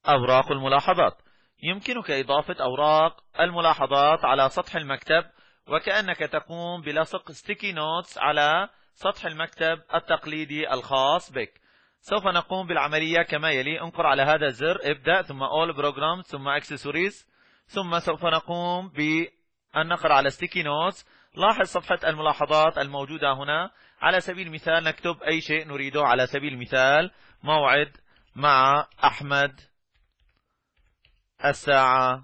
أوراق الملاحظات. يمكنك إضافة أوراق الملاحظات على سطح المكتب، وكأنك تقوم بلصق ستيكي نوتس على سطح المكتب التقليدي الخاص بك. سوف نقوم بالعملية كما يلي. انقر على هذا الزر ابدأ، ثم All Programs، ثم Accessories، ثم سوف نقوم بالنقر على ستيكي نوتس. لاحظ صفحة الملاحظات الموجودة هنا. على سبيل المثال نكتب أي شيء نريده، على سبيل المثال موعد مع أحمد الساعة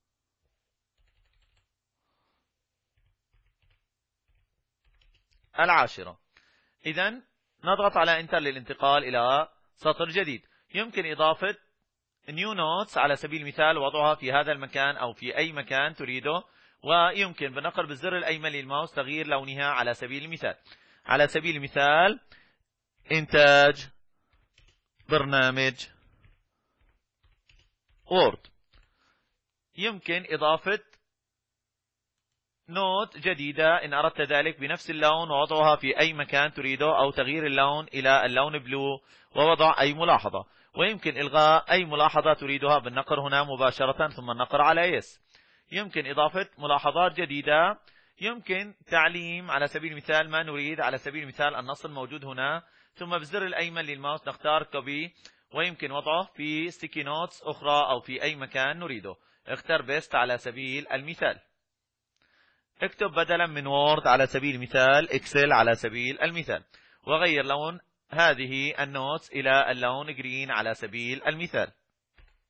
10. إذن نضغط على انتر للانتقال إلى سطر جديد. يمكن إضافة New Notes على سبيل المثال، وضعها في هذا المكان أو في أي مكان تريده، ويمكن بالنقر بالزر الأيمن للماوس تغيير لونها. على سبيل المثال، على سبيل المثال إنتاج برنامج وورد. يمكن إضافة نوت جديدة إن أردت ذلك بنفس اللون، ووضعها في أي مكان تريده، أو تغيير اللون إلى اللون بلو ووضع أي ملاحظة. ويمكن إلغاء أي ملاحظة تريدها بالنقر هنا مباشرة ثم النقر على يس. يمكن إضافة ملاحظات جديدة. يمكن تعليم على سبيل المثال ما نريد، على سبيل المثال النص الموجود هنا، ثم بالزر الأيمن للماوس نختار كوبي، ويمكن وضعه في ستيكي نوتس أخرى أو في أي مكان نريده. اختر بيست على سبيل المثال. اكتب بدلا من وورد على سبيل المثال اكسل على سبيل المثال، وغير لون هذه النوتس إلى اللون جرين على سبيل المثال.